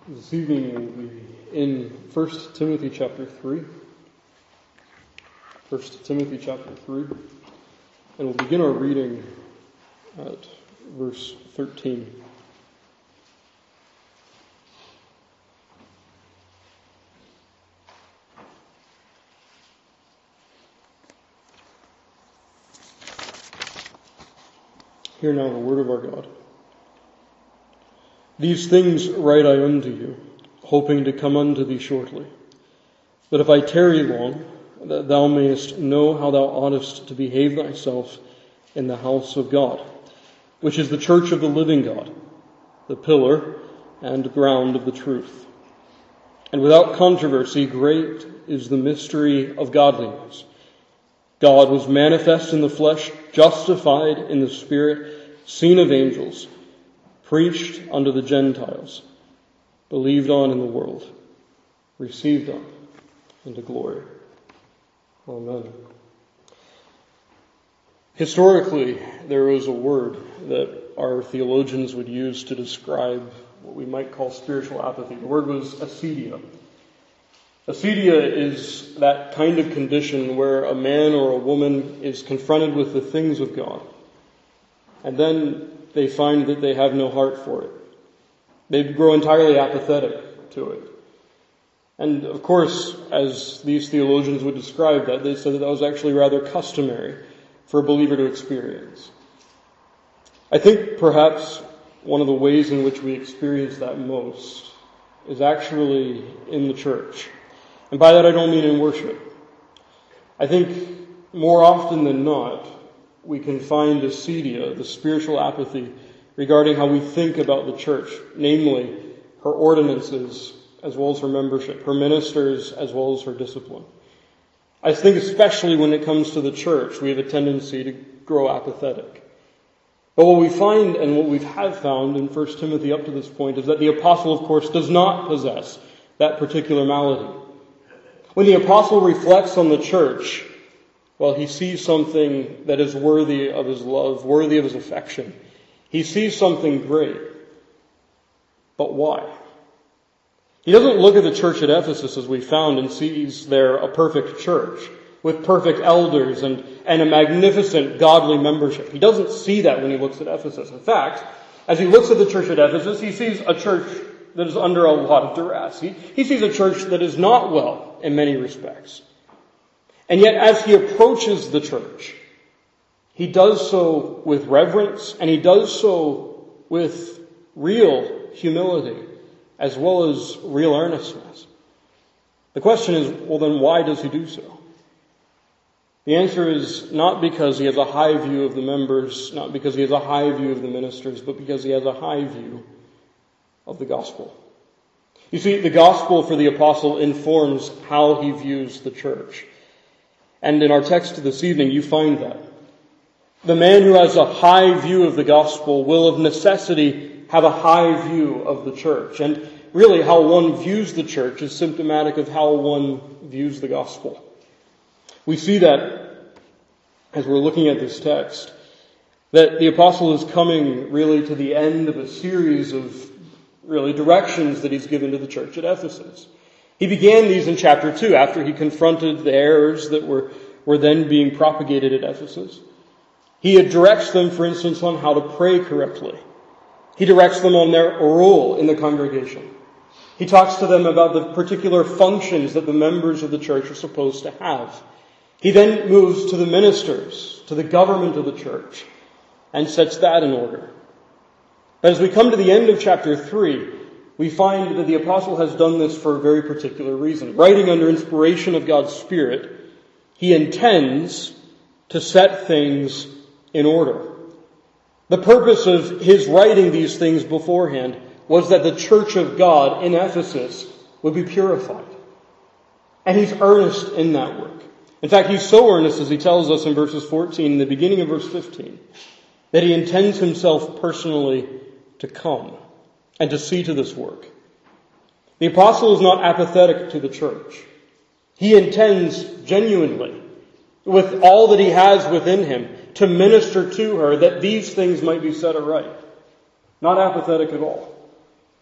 This evening we'll be in 1 Timothy chapter 3. 1 Timothy chapter 3. And we'll begin our reading at verse 13. Hear now the word of our God. These things write I unto you, hoping to come unto thee shortly. But if I tarry long, that thou mayest know how thou oughtest to behave thyself in the house of God, which is the church of the living God, the pillar and ground of the truth. And without controversy, great is the mystery of godliness. God was manifest in the flesh, justified in the Spirit, seen of angels, preached unto the Gentiles, believed on in the world, received up into glory. Amen. Historically, there was a word that our theologians would use to describe what we might call spiritual apathy. The word was acedia. Acedia is that kind of condition where a man or a woman is confronted with the things of God, and then they find that they have no heart for it. They grow entirely apathetic to it. And of course, as these theologians would describe that, they said that was actually rather customary for a believer to experience. I think perhaps one of the ways in which we experience that most is actually in the church. And by that I don't mean in worship. I think more often than not, we can find acedia, the spiritual apathy, regarding how we think about the church, namely her ordinances as well as her membership, her ministers as well as her discipline. I think especially when it comes to the church, we have a tendency to grow apathetic. But what we find and what we have found in 1 Timothy up to this point is that the apostle, of course, does not possess that particular malady. When the apostle reflects on the church, well, he sees something that is worthy of his love, worthy of his affection. He sees something great. But why? He doesn't look at the church at Ephesus as we found and sees there a perfect church with perfect elders and a magnificent godly membership. He doesn't see that when he looks at Ephesus. In fact, as he looks at the church at Ephesus, he sees a church that is under a lot of duress. He sees a church that is not well in many respects. And yet, as he approaches the church, he does so with reverence, and he does so with real humility, as well as real earnestness. The question is, well then, why does he do so? The answer is not because he has a high view of the members, not because he has a high view of the ministers, but because he has a high view of the gospel. You see, the gospel for the apostle informs how he views the church. And in our text this evening, you find that. The man who has a high view of the gospel will of necessity have a high view of the church. And really, how one views the church is symptomatic of how one views the gospel. We see that, as we're looking at this text, that the apostle is coming really to the end of a series of really directions that he's given to the church at Ephesus. He began these in chapter 2 after he confronted the errors that were then being propagated at Ephesus. He directs them, for instance, on how to pray correctly. He directs them on their role in the congregation. He talks to them about the particular functions that the members of the church are supposed to have. He then moves to the ministers, to the government of the church, and sets that in order. But as we come to the end of chapter 3, we find that the apostle has done this for a very particular reason. Writing under inspiration of God's Spirit, he intends to set things in order. The purpose of his writing these things beforehand was that the church of God in Ephesus would be purified. And he's earnest in that work. In fact, he's so earnest, as he tells us in verses 14 and the beginning of verse 15, that he intends himself personally to come and to see to this work. The apostle is not apathetic to the church. He intends genuinely, with all that he has within him, to minister to her that these things might be set aright. Not apathetic at all.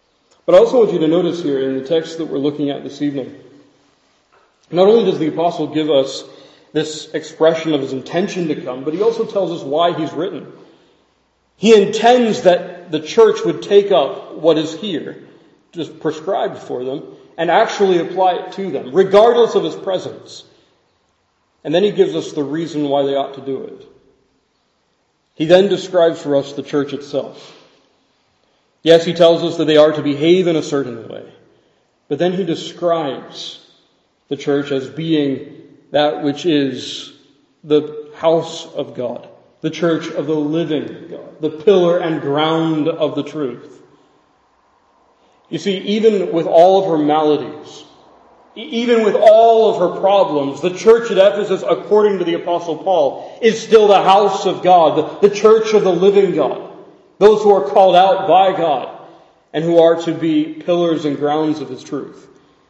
But I also want you to notice here in the text that we're looking at this evening, not only does the apostle give us this expression of his intention to come, but he also tells us why he's written. He intends that the church would take up what is here, just prescribed for them, and actually apply it to them, regardless of his presence. And then he gives us the reason why they ought to do it. He then describes for us the church itself. Yes, he tells us that they are to behave in a certain way. But then he describes the church as being that which is the house of God, the church of the living God, the pillar and ground of the truth. You see, even with all of her maladies, even with all of her problems, the church at Ephesus, according to the Apostle Paul, is still the house of God, the church of the living God. Those who are called out by God and who are to be pillars and grounds of His truth.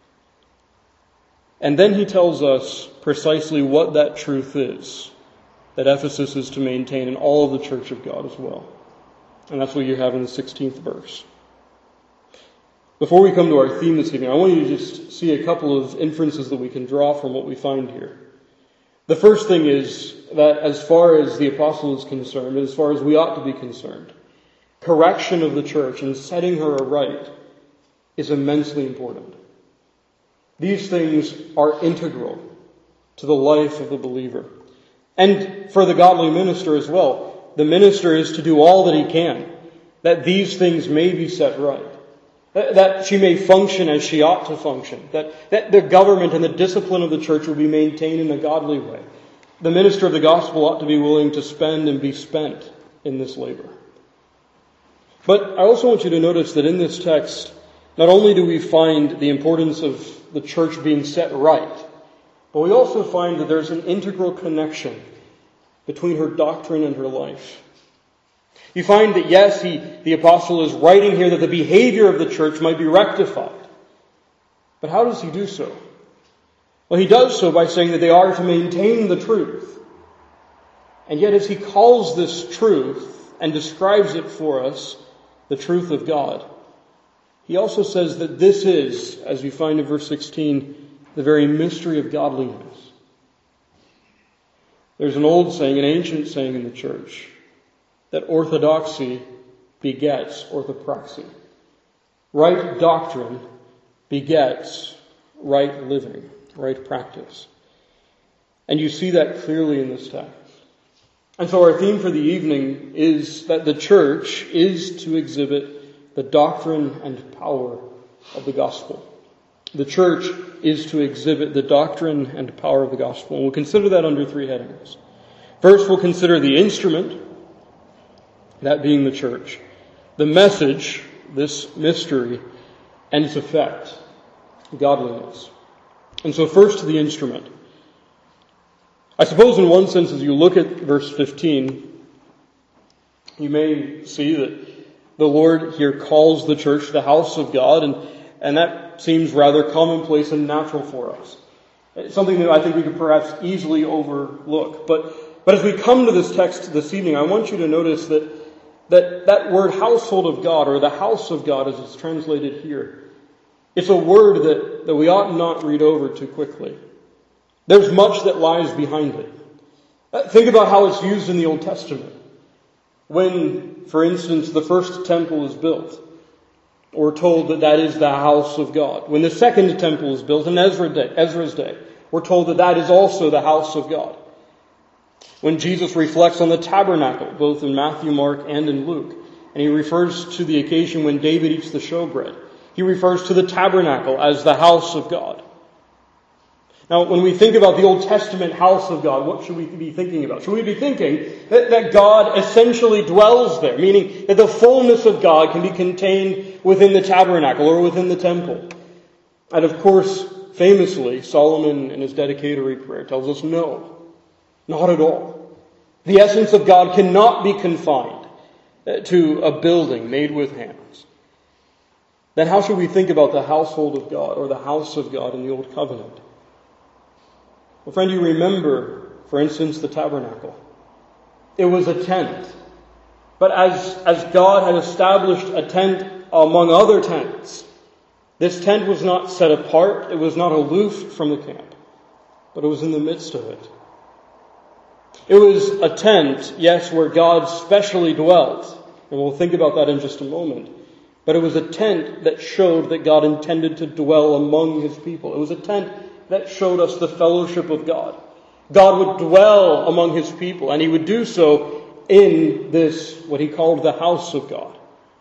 And then he tells us precisely what that truth is that Ephesus is to maintain in all of the church of God as well. And that's what you have in the 16th verse. Before we come to our theme this evening, I want you to just see a couple of inferences that we can draw from what we find here. The first thing is that as far as the apostle is concerned, as far as we ought to be concerned, correction of the church and setting her aright is immensely important. These things are integral to the life of the believer. And for the godly minister as well. The minister is to do all that he can, that these things may be set right. That she may function as she ought to function. That the government and the discipline of the church will be maintained in a godly way. The minister of the gospel ought to be willing to spend and be spent in this labor. But I also want you to notice that in this text, not only do we find the importance of the church being set right, but we also find that there's an integral connection between her doctrine and her life. You find that, yes, the apostle is writing here that the behavior of the church might be rectified. But how does he do so? Well, he does so by saying that they are to maintain the truth. And yet as he calls this truth and describes it for us, the truth of God, he also says that this is, as we find in verse 16, the very mystery of godliness. There's an old saying, an ancient saying in the church, that orthodoxy begets orthopraxy. Right doctrine begets right living, right practice. And you see that clearly in this text. And so our theme for the evening is that the church is to exhibit the doctrine and power of the gospel. The church is to exhibit the doctrine and power of the gospel. And we'll consider that under three headings. First, we'll consider the instrument, that being the church. The message, this mystery, and its effect, godliness. And so first, the instrument. I suppose in one sense, as you look at verse 15, you may see that the Lord here calls the church the house of God, and that seems rather commonplace and natural for us. It's something that I think we could perhaps easily overlook. But as we come to this text this evening, I want you to notice that word household of God, or the house of God as it's translated here, it's a word that we ought not read over too quickly. There's much that lies behind it. Think about how it's used in the Old Testament. When, for instance, the first temple is built, we're told that is the house of God. When the second temple is built in Ezra's day, we're told that is also the house of God. When Jesus reflects on the tabernacle, both in Matthew, Mark, and in Luke, and he refers to the occasion when David eats the showbread, he refers to the tabernacle as the house of God. Now, when we think about the Old Testament house of God, what should we be thinking about? Should we be thinking that God essentially dwells there, meaning that the fullness of God can be contained within the tabernacle or within the temple? And of course, famously, Solomon in his dedicatory prayer tells us no, not at all. The essence of God cannot be confined to a building made with hands. Then how should we think about the household of God or the house of God in the Old Covenant? Well, friend, you remember, for instance, the tabernacle. It was a tent. But as God had established a tent among other tents, This tent was not set apart, it was not aloof from the camp, but it was in the midst of it. It was a tent, yes, where God specially dwelt, and we'll think about that in just a moment. But it was a tent that showed that God intended to dwell among His people. It was a tent that showed us the fellowship of God. God would dwell among His people, and He would do so in this, what He called the house of God.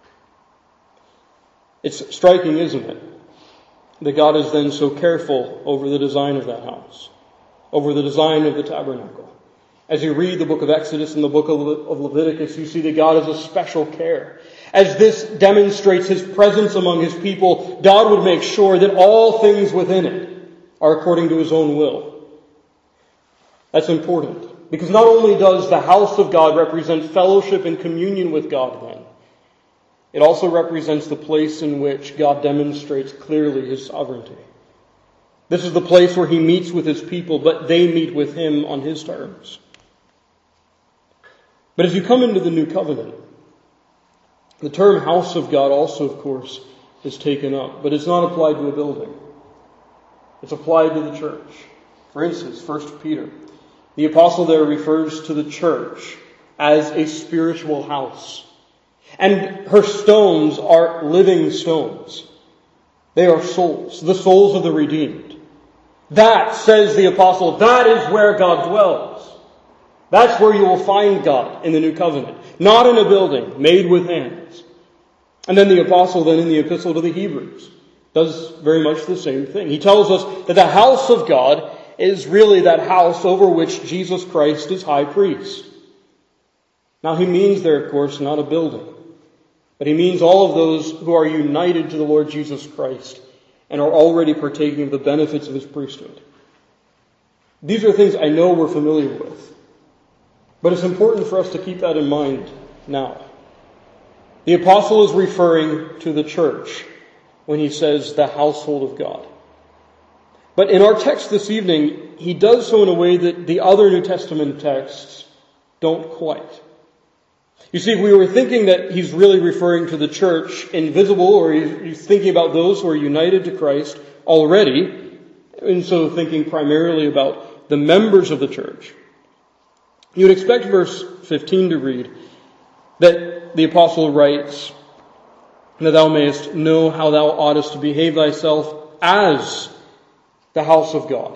It's striking, isn't it, that God is then so careful over the design of that house, over the design of the tabernacle. As you read the book of Exodus and the book of Leviticus, you see that God has a special care. As this demonstrates His presence among His people, God would make sure that all things within it are according to His own will. That's important, because not only does the house of God represent fellowship and communion with God then, it also represents the place in which God demonstrates clearly His sovereignty. This is the place where He meets with His people, but they meet with Him on His terms. But as you come into the new covenant, the term house of God also, of course, is taken up, but it's not applied to a building. It's applied to the church. For instance, 1 Peter. The apostle there refers to the church as a spiritual house. And her stones are living stones. They are souls, the souls of the redeemed. That, says the apostle, that is where God dwells. That's where you will find God in the new covenant. Not in a building made with hands. And then the apostle then in the epistle to the Hebrews does very much the same thing. He tells us that the house of God is really that house over which Jesus Christ is high priest. Now he means there, of course, not a building, but he means all of those who are united to the Lord Jesus Christ and are already partaking of the benefits of His priesthood. These are things I know we're familiar with, but it's important for us to keep that in mind now. The apostle is referring to the church when he says the household of God. But in our text this evening, he does so in a way that the other New Testament texts don't quite. You see, if we were thinking that he's really referring to the church invisible, or he's thinking about those who are united to Christ already, and so thinking primarily about the members of the church, you would expect verse 15 to read that the apostle writes, that thou mayest know how thou oughtest to behave thyself as the house of God.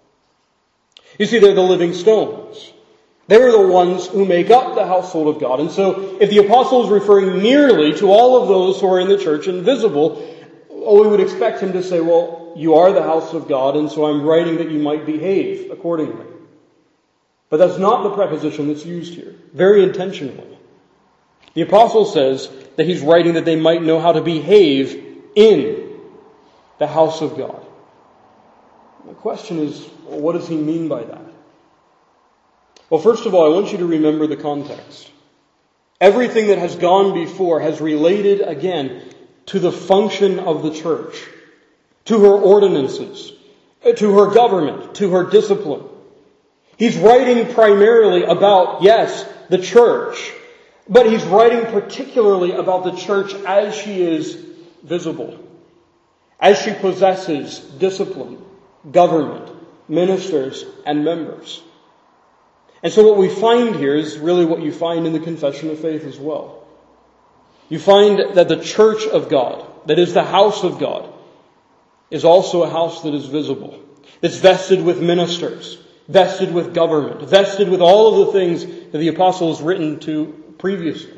You see, they're the living stones. They're the ones who make up the household of God. And so, if the apostle is referring merely to all of those who are in the church invisible, we would expect him to say, well, you are the house of God, and so I'm writing that you might behave accordingly. But that's not the preposition that's used here, very intentionally. The apostle says that he's writing that they might know how to behave in the house of God. The question is, well, what does he mean by that? Well, first of all, I want you to remember the context. Everything that has gone before has related, again, to the function of the church, to her ordinances, to her government, to her discipline. He's writing primarily about, yes, the church, but he's writing particularly about the church as she is visible, as she possesses discipline, government, ministers, and members. And so what we find here is really what you find in the Confession of Faith as well. You find that the church of God, that is the house of God, is also a house that is visible. It's vested with ministers, vested with government, vested with all of the things that the apostle has written to previously.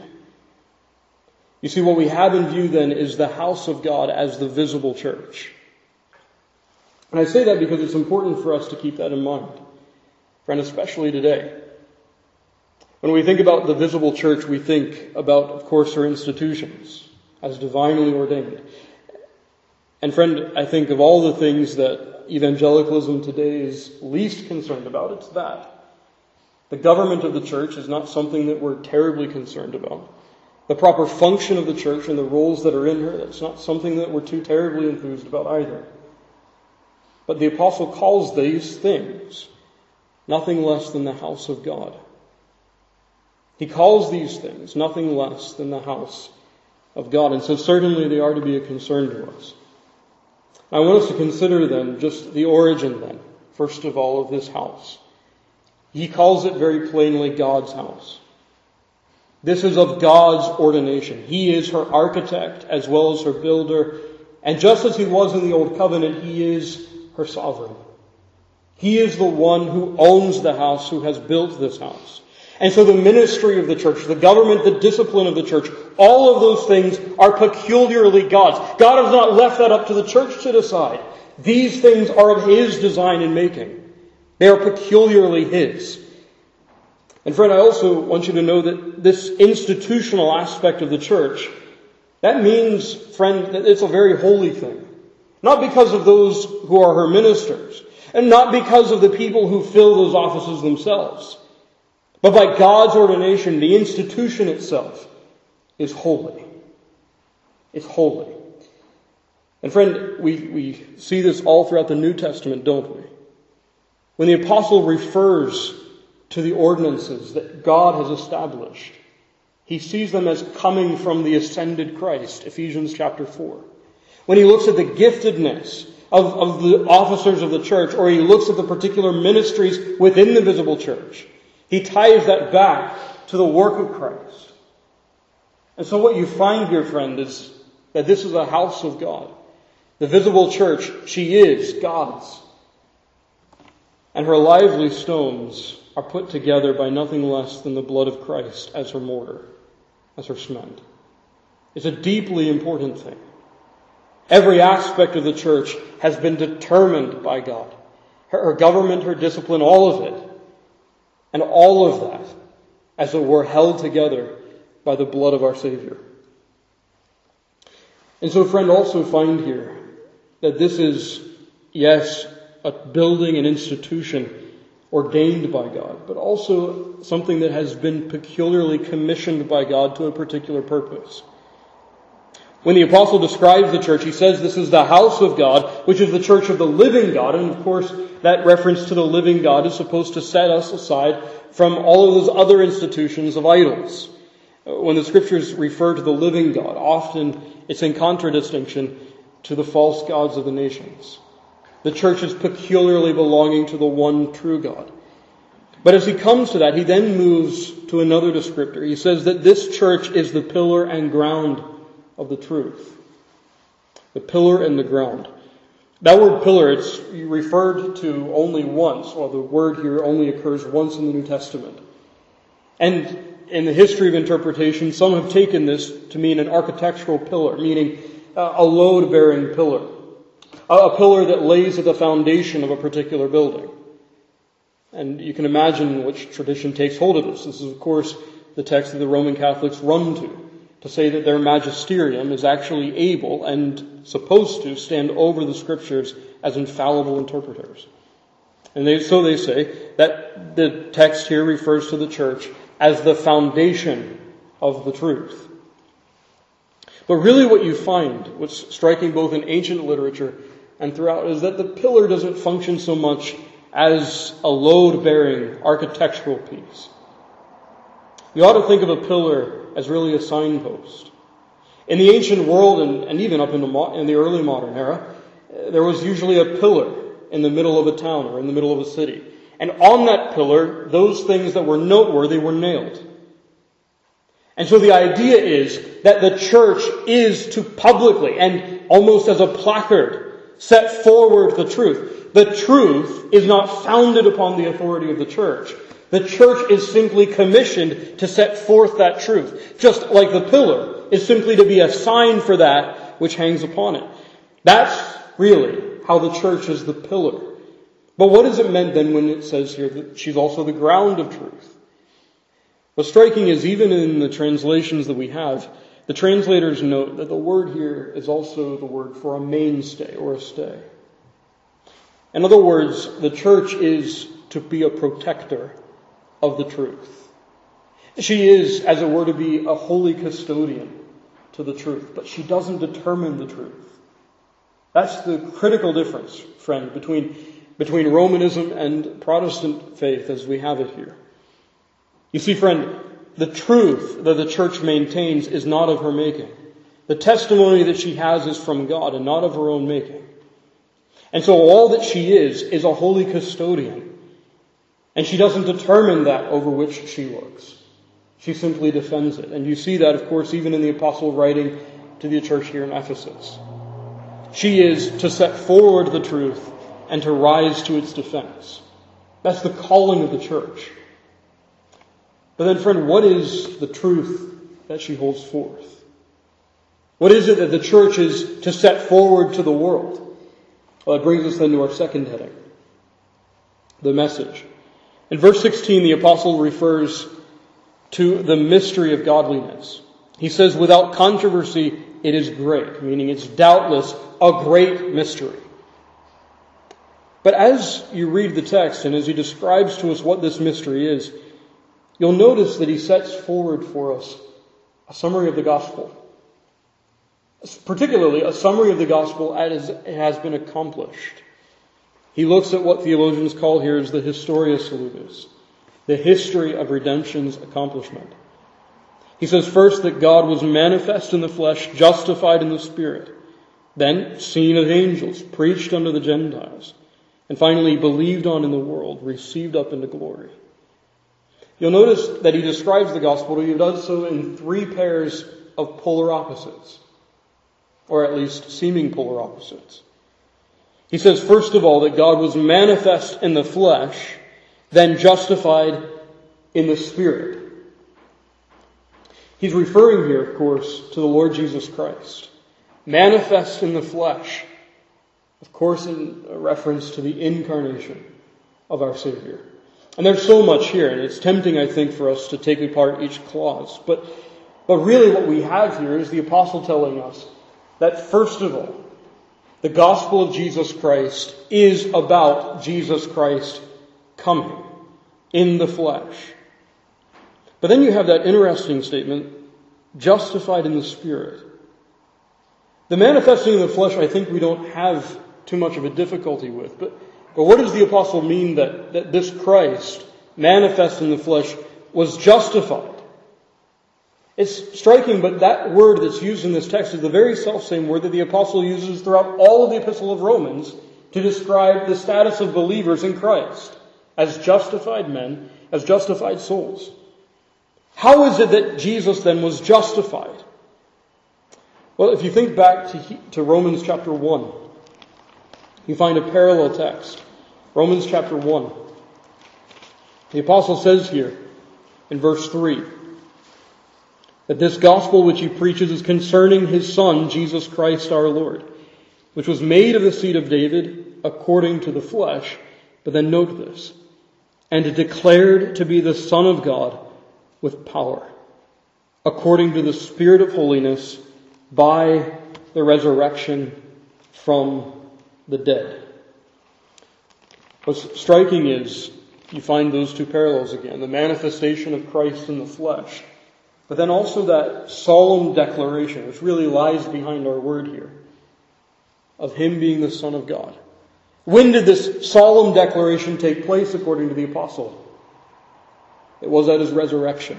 You see, what we have in view then is the house of God as the visible church. And I say that because it's important for us to keep that in mind. Friend, especially today. When we think about the visible church, we think about, of course, her institutions as divinely ordained. And friend, I think of all the things that evangelicalism today is least concerned about, it's that. The government of the church is not something that we're terribly concerned about. The proper function of the church and the roles that are in her, that's not something that we're too terribly enthused about either. But the apostle calls these things nothing less than the house of God. He calls these things nothing less than the house of God. And so certainly they are to be a concern to us. I want us to consider then just the origin then, first of all, of this house. He calls it very plainly God's house. This is of God's ordination. He is her architect as well as her builder. And just as he was in the Old Covenant, he is her sovereign. He is the one who owns the house, who has built this house. And so the ministry of the church, the government, the discipline of the church, all of those things are peculiarly God's. God has not left that up to the church to decide. These things are of His design and making. They are peculiarly His. And friend, I also want you to know that this institutional aspect of the church, that means, friend, that it's a very holy thing. Not because of those who are her ministers, and not because of the people who fill those offices themselves. But by God's ordination, the institution itself is holy. It's holy. And friend, we see this all throughout the New Testament, don't we? When the apostle refers to the ordinances that God has established, he sees them as coming from the ascended Christ, Ephesians chapter 4. When he looks at the giftedness of the officers of the church, or he looks at the particular ministries within the visible church, he ties that back to the work of Christ. And so what you find here, friend, is that this is a house of God. The visible church, she is God's. And her lively stones are put together by nothing less than the blood of Christ as her mortar, as her cement. It's a deeply important thing. Every aspect of the church has been determined by God. Her government, her discipline, all of it. And all of that, as it were, held together by the blood of our Savior. And so, friend, also find here that this is, yes, a building, an institution ordained by God, but also something that has been peculiarly commissioned by God to a particular purpose. When the apostle describes the church, he says this is the house of God, which is the church of the living God. And of course, that reference to the living God is supposed to set us aside from all of those other institutions of idols. When the scriptures refer to the living God, often it's in contradistinction to the false gods of the nations. The church is peculiarly belonging to the one true God. But as he comes to that, he then moves to another descriptor. He says that this church is the pillar and ground of the truth. The pillar and the ground. That word pillar, it's referred to only once, or the word here only occurs once in the New Testament. And in the history of interpretation, some have taken this to mean an architectural pillar, meaning a load-bearing pillar. A pillar that lays at the foundation of a particular building. And you can imagine which tradition takes hold of this. This is, of course, the text that the Roman Catholics run to say that their magisterium is actually able and supposed to stand over the Scriptures as infallible interpreters. And so they say that the text here refers to the church as the foundation of the truth. But really what you find, what's striking both in ancient literature and throughout, is that the pillar doesn't function so much as a load-bearing architectural piece. You ought to think of a pillar as really a signpost. In the ancient world, and even up in the early modern era, there was usually a pillar in the middle of a town or in the middle of a city. And on that pillar, those things that were noteworthy were nailed. And so the idea is that the church is to publicly, and almost as a placard, set forward the truth. The truth is not founded upon the authority of the church. The church is simply commissioned to set forth that truth. Just like the pillar is simply to be a sign for that which hangs upon it. That's really how the church is the pillar. But what is it meant then when it says here that she's also the ground of truth? What's striking is even in the translations that we have, the translators note that the word here is also the word for a mainstay or a stay. In other words, the church is to be a protector of the truth. She is, as it were, to be a holy custodian to the truth, but she doesn't determine the truth. That's the critical difference, friend, between Romanism and Protestant faith as we have it here. You see, friend, the truth that the church maintains is not of her making. The testimony that she has is from God and not of her own making. And so all that she is a holy custodian. And she doesn't determine that over which she looks. She simply defends it. And you see that, of course, even in the apostle writing to the church here in Ephesus. She is to set forward the truth and to rise to its defense. That's the calling of the church. But then, friend, what is the truth that she holds forth? What is it that the church is to set forward to the world? Well, that brings us then to our second heading, the message. In verse 16, the apostle refers to the mystery of godliness. He says, without controversy, it is great, meaning it's doubtless a great mystery. But as you read the text and as he describes to us what this mystery is, you'll notice that he sets forward for us a summary of the gospel. Particularly a summary of the gospel as it has been accomplished. He looks at what theologians call here as the Historia Salutis, the history of redemption's accomplishment. He says first that God was manifest in the flesh, justified in the Spirit, then seen of angels, preached unto the Gentiles, and finally believed on in the world, received up into glory. You'll notice that he describes the gospel, he does so in three pairs of polar opposites, or at least seeming polar opposites. He says, first of all, that God was manifest in the flesh, then justified in the Spirit. He's referring here, of course, to the Lord Jesus Christ. Manifest in the flesh, of course, in reference to the incarnation of our Savior. And there's so much here, and it's tempting, I think, for us to take apart each clause. But really what we have here is the apostle telling us that, first of all, the gospel of Jesus Christ is about Jesus Christ coming in the flesh. But then you have that interesting statement, justified in the Spirit. The manifesting in the flesh, I think we don't have too much of a difficulty with. But what does the apostle mean that this Christ, manifest in the flesh, was justified? It's striking, but that word that's used in this text is the very selfsame word that the apostle uses throughout all of the epistle of Romans to describe the status of believers in Christ as justified men, as justified souls. How is it that Jesus then was justified? Well, if you think back to Romans chapter 1, you find a parallel text. Romans chapter 1. The apostle says here in verse 3, that this gospel which he preaches is concerning his Son, Jesus Christ our Lord, which was made of the seed of David according to the flesh. But then note this, and declared to be the Son of God with power, according to the Spirit of holiness, by the resurrection from the dead. What's striking is you find those two parallels again, the manifestation of Christ in the flesh, but then also that solemn declaration, which really lies behind our word here, of him being the Son of God. When did this solemn declaration take place according to the apostle? It was at his resurrection.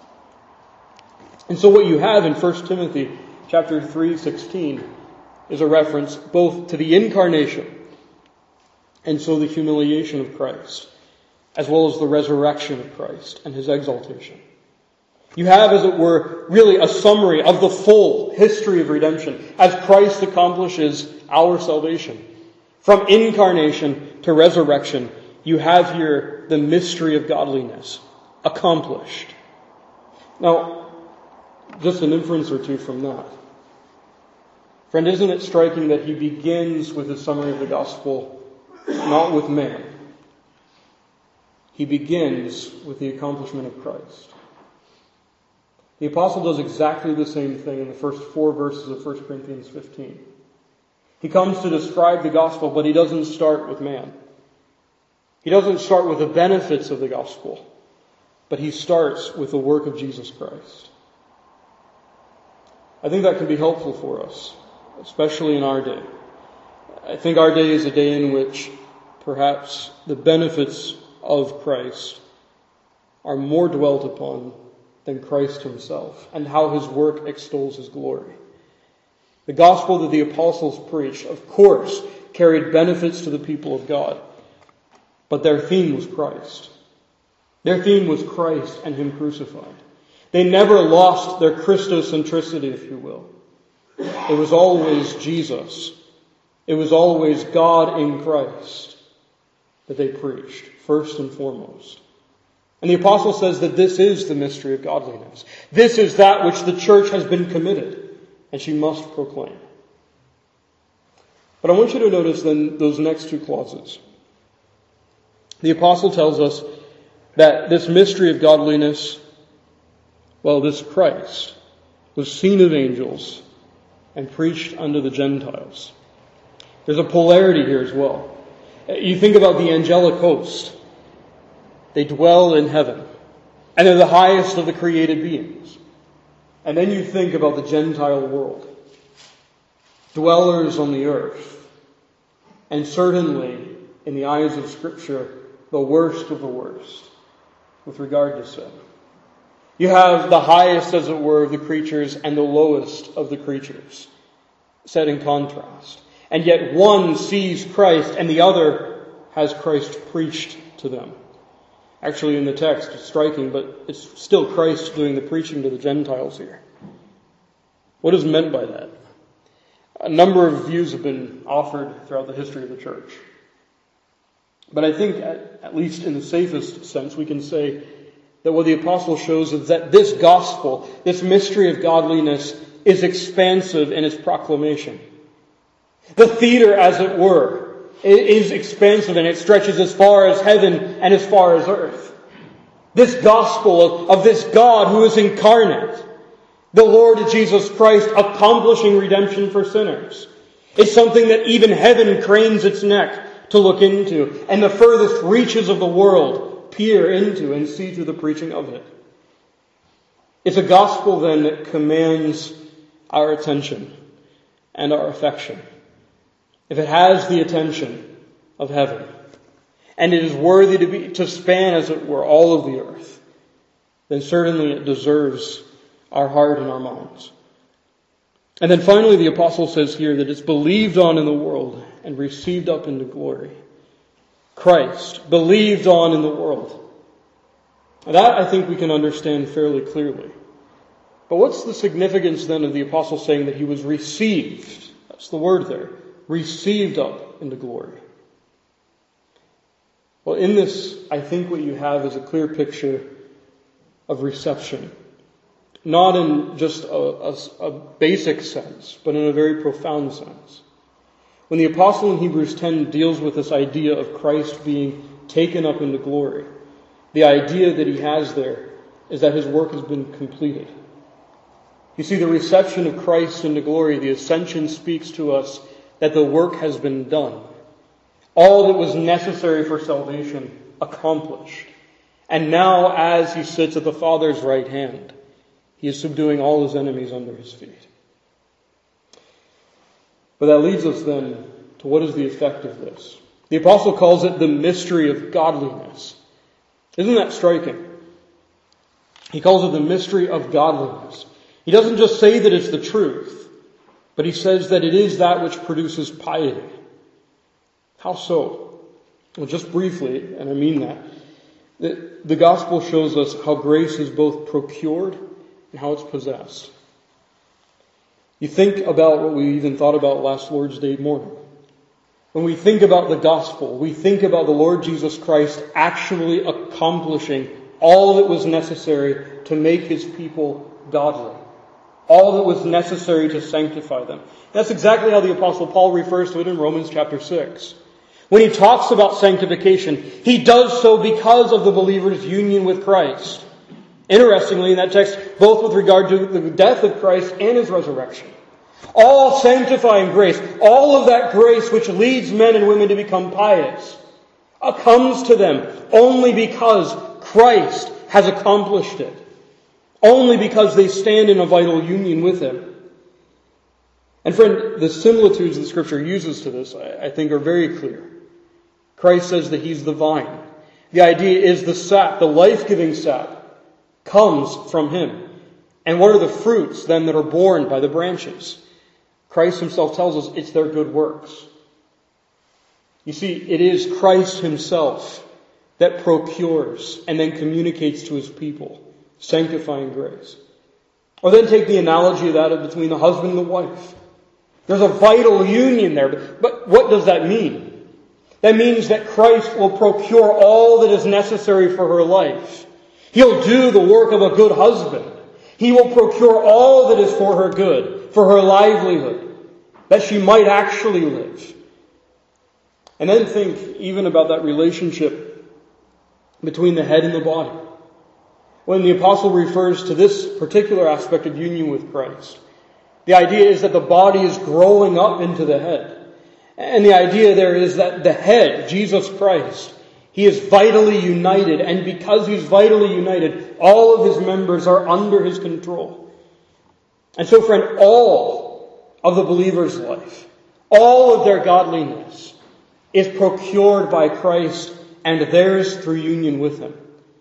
And so what you have in 1 Timothy chapter 3:16 is a reference both to the incarnation and so the humiliation of Christ, as well as the resurrection of Christ and his exaltation. You have, as it were, really a summary of the full history of redemption as Christ accomplishes our salvation. From incarnation to resurrection, you have here the mystery of godliness accomplished. Now, just an inference or two from that. Friend, isn't it striking that he begins with his summary of the gospel not with man? He begins with the accomplishment of Christ. The apostle does exactly the same thing in the first 4 verses of 1 Corinthians 15. He comes to describe the gospel, but he doesn't start with man. He doesn't start with the benefits of the gospel, but he starts with the work of Jesus Christ. I think that can be helpful for us, especially in our day. I think our day is a day in which perhaps the benefits of Christ are more dwelt upon than Christ himself, and how his work extols his glory. The gospel that the apostles preached, of course, carried benefits to the people of God. But their theme was Christ. Their theme was Christ and Him crucified. They never lost their Christocentricity, if you will. It was always Jesus. It was always God in Christ that they preached, first and foremost. And the apostle says that this is the mystery of godliness. This is that which the church has been committed, and she must proclaim. But I want you to notice then those next two clauses. The apostle tells us that this mystery of godliness, well, this Christ, was seen of angels and preached unto the Gentiles. There's a polarity here as well. You think about the angelic host. They dwell in heaven, and they're the highest of the created beings. And then you think about the Gentile world, dwellers on the earth, and certainly, in the eyes of Scripture, the worst of the worst with regard to sin. You have the highest, as it were, of the creatures and the lowest of the creatures, set in contrast. And yet one sees Christ and the other has Christ preached to them. Actually, in the text, it's striking, but it's still Christ doing the preaching to the Gentiles here. What is meant by that? A number of views have been offered throughout the history of the church. But I think, at least in the safest sense, we can say that what the apostle shows is that this gospel, this mystery of godliness, is expansive in its proclamation. The theater, as it were, is expansive and it stretches as far as heaven and as far as earth. This gospel of this God who is incarnate, the Lord Jesus Christ accomplishing redemption for sinners, is something that even heaven cranes its neck to look into, and the furthest reaches of the world peer into and see through the preaching of it. It's a gospel then that commands our attention and our affection. If it has the attention of heaven, and it is worthy to span, as it were, all of the earth, then certainly it deserves our heart and our minds. And then finally the apostle says here that it's believed on in the world and received up into glory. Christ, believed on in the world. That I think we can understand fairly clearly. But what's the significance then of the apostle saying that he was received? That's the word there. Received up into glory. Well, in this, I think what you have is a clear picture of reception. Not in just a basic sense, but in a very profound sense. When the apostle in Hebrews 10 deals with this idea of Christ being taken up into glory, the idea that he has there is that his work has been completed. You see, the reception of Christ into glory, the ascension, speaks to us that the work has been done. All that was necessary for salvation accomplished. And now, as he sits at the Father's right hand, he is subduing all his enemies under his feet. But that leads us then to what is the effect of this. The apostle calls it the mystery of godliness. Isn't that striking? He calls it the mystery of godliness. He doesn't just say that it's the truth, but he says that it is that which produces piety. How so? Well, just briefly, and I mean that, the gospel shows us how grace is both procured and how it's possessed. You think about what we even thought about last Lord's Day morning. When we think about the gospel, we think about the Lord Jesus Christ actually accomplishing all that was necessary to make his people godly. All that was necessary to sanctify them. That's exactly how the Apostle Paul refers to it in Romans chapter 6. When he talks about sanctification, he does so because of the believer's union with Christ. Interestingly, in that text, both with regard to the death of Christ and his resurrection. All sanctifying grace, all of that grace which leads men and women to become pious, comes to them only because Christ has accomplished it. Only because they stand in a vital union with him. And friend, the similitudes the Scripture uses to this, I think, are very clear. Christ says that he's the vine. The idea is the sap, the life-giving sap, comes from him. And what are the fruits then that are borne by the branches? Christ himself tells us it's their good works. You see, it is Christ himself that procures and then communicates to his people sanctifying grace. Or then take the analogy of that between the husband and the wife. There's a vital union there. But what does that mean? That means that Christ will procure all that is necessary for her life. He'll do the work of a good husband. He will procure all that is for her good, for her livelihood, that she might actually live. And then think even about that relationship between the head and the body. When the apostle refers to this particular aspect of union with Christ, the idea is that the body is growing up into the head. And the idea there is that the head, Jesus Christ, he is vitally united. And because he's vitally united, all of his members are under his control. And so, friend, all of the believer's life, all of their godliness is procured by Christ and theirs through union with him.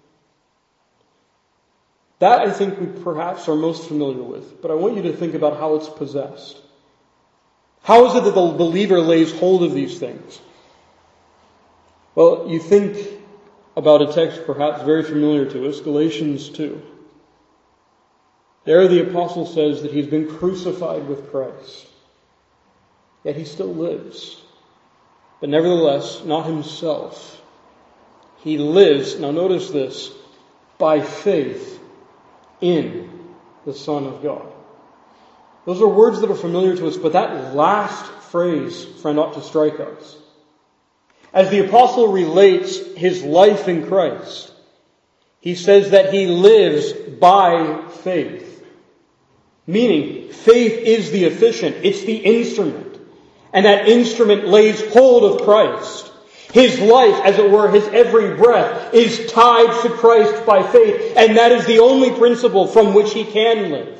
That, I think, we perhaps are most familiar with. But I want you to think about how it's possessed. How is it that the believer lays hold of these things? Well, you think about a text perhaps very familiar to us, Galatians 2. There the apostle says that he's been crucified with Christ. Yet he still lives. But nevertheless, not himself. He lives, now notice this, by faith in the Son of God. Those are words that are familiar to us, but that last phrase, friend, ought to strike us. As the apostle relates his life in Christ, he says that he lives by faith. Meaning, faith is the efficient, it's the instrument. And that instrument lays hold of Christ. His life, as it were, his every breath, is tied to Christ by faith, and that is the only principle from which he can live.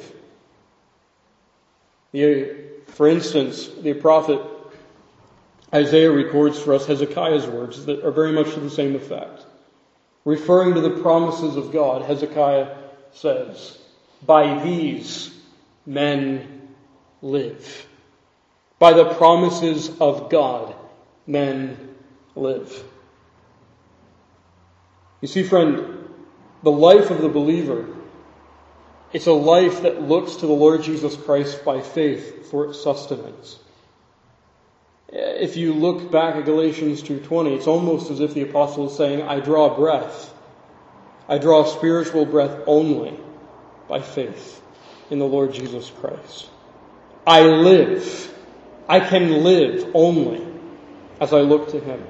For instance, the prophet Isaiah records for us Hezekiah's words that are very much to the same effect. Referring to the promises of God, Hezekiah says, "By these men live." By the promises of God, men live. You see, friend, the life of the believer, it's a life that looks to the Lord Jesus Christ by faith for its sustenance. If you look back at Galatians 2:20, it's almost as if the apostle is saying, I draw breath. I draw spiritual breath only by faith in the Lord Jesus Christ. I live. I can live only as I look to him.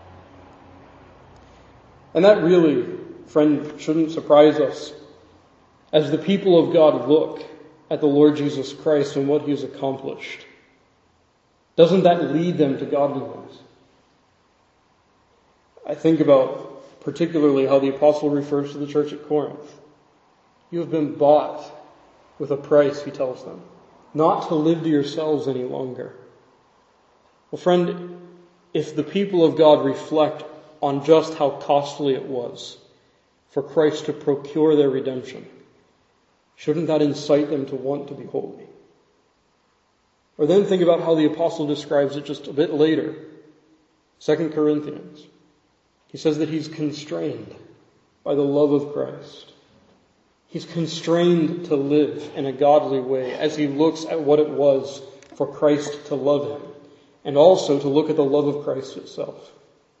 And that really, friend, shouldn't surprise us as the people of God look at the Lord Jesus Christ and what he has accomplished. Doesn't that lead them to godliness? I think about particularly how the apostle refers to the church at Corinth. You have been bought with a price, he tells them, not to live to yourselves any longer. Well, friend, if the people of God reflect on just how costly it was for Christ to procure their redemption, shouldn't that incite them to want to be holy? Or then think about how the apostle describes it just a bit later. 2 Corinthians. He says that he's constrained by the love of Christ. He's constrained to live in a godly way as he looks at what it was for Christ to love him, and also to look at the love of Christ itself.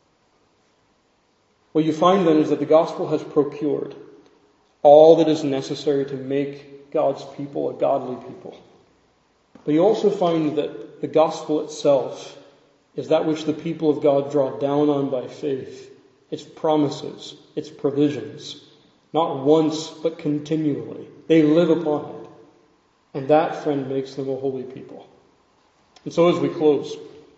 What you find then is that the gospel has procured all that is necessary to make God's people a godly people. But you also find that the gospel itself is that which the people of God draw down on by faith. Its promises, its provisions. Not once, but continually. They live upon it. And that, friend, makes them a holy people. And so as we close,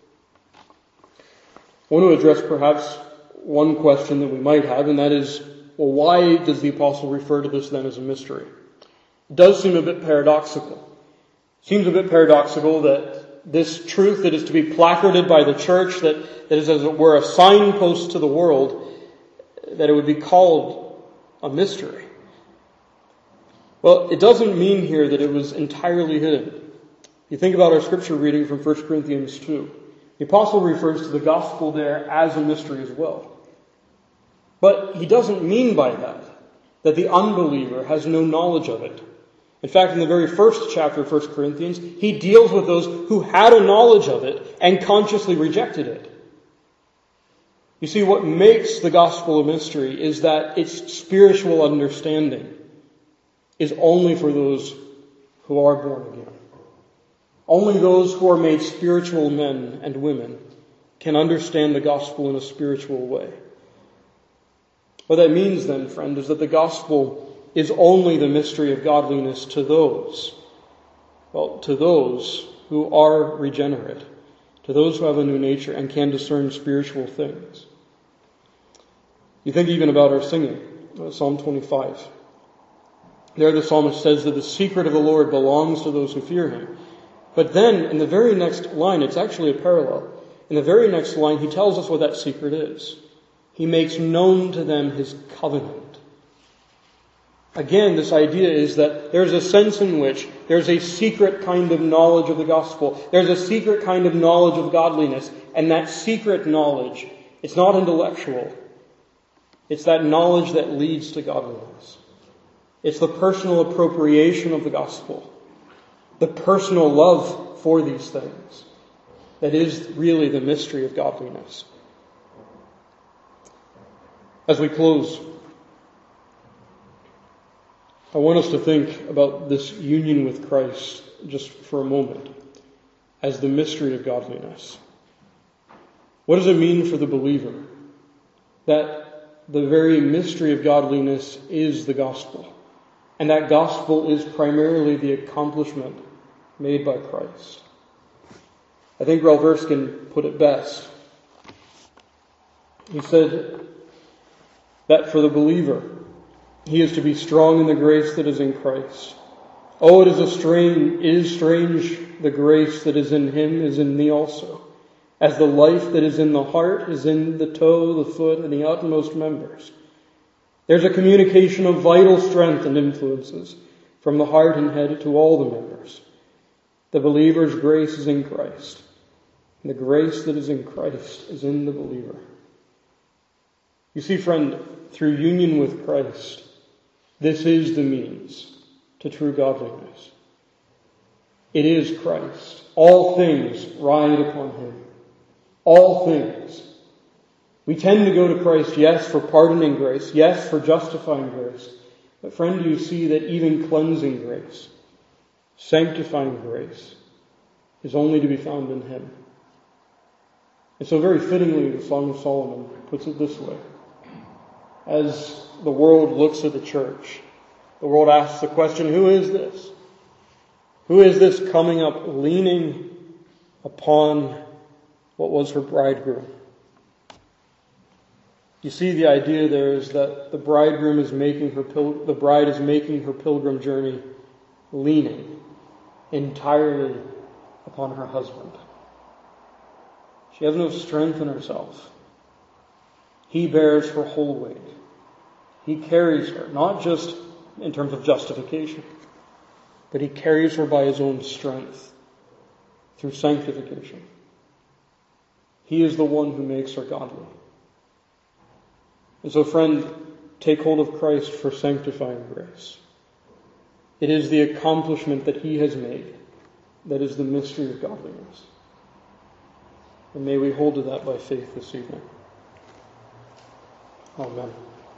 I want to address perhaps one question that we might have, and that is, well, why does the apostle refer to this then as a mystery? It does seem a bit paradoxical. It seems a bit paradoxical that this truth that is to be placarded by the church, that is as it were a signpost to the world, that it would be called a mystery. Well, it doesn't mean here that it was entirely hidden. You think about our scripture reading from 1 Corinthians 2. The apostle refers to the gospel there as a mystery as well. But he doesn't mean by that the unbeliever has no knowledge of it. In fact, in the very first chapter of 1 Corinthians, he deals with those who had a knowledge of it and consciously rejected it. You see, what makes the gospel a mystery is that its spiritual understanding is only for those who are born again. Only those who are made spiritual men and women can understand the gospel in a spiritual way. What that means then, friend, is that the gospel is only the mystery of godliness to those who are regenerate, to those who have a new nature and can discern spiritual things. You think even about our singing, Psalm 25. There the psalmist says that the secret of the Lord belongs to those who fear him. But then, in the very next line, it's actually a parallel. In the very next line, he tells us what that secret is. He makes known to them his covenant. Again, this idea is that there's a sense in which there's a secret kind of knowledge of the gospel. There's a secret kind of knowledge of godliness. And that secret knowledge, it's not intellectual. It's that knowledge that leads to godliness. It's the personal appropriation of the gospel. The personal love for these things. That is really the mystery of godliness. As we close, I want us to think about this union with Christ just for a moment as the mystery of godliness. What does it mean for the believer that the very mystery of godliness is the gospel, and that gospel is primarily the accomplishment made by Christ? I think Ralph Erskine put it best. He said that for the believer, he is to be strong in the grace that is in Christ. Oh, it is strange the grace that is in him is in me also, as the life that is in the heart is in the toe, the foot, and the utmost members. There's a communication of vital strength and influences from the heart and head to all the members. The believer's grace is in Christ, and the grace that is in Christ is in the believer. You see, friend, through union with Christ, this is the means to true godliness. It is Christ. All things ride upon him. All things. We tend to go to Christ, yes, for pardoning grace, yes, for justifying grace. But friend, you see that even cleansing grace, sanctifying grace, is only to be found in him. And so very fittingly, the Song of Solomon puts it this way. As the world looks at the church, the world asks the question, who is this? Who is this coming up leaning upon what was her bridegroom? You see, the idea there is that the bride is making her pilgrim journey leaning entirely upon her husband. She has no strength in herself. He bears her whole weight. He carries her, not just in terms of justification, but he carries her by his own strength through sanctification. He is the one who makes her godly. And so, friend, take hold of Christ for sanctifying grace. It is the accomplishment that he has made that is the mystery of godliness. And may we hold to that by faith this evening. Amen.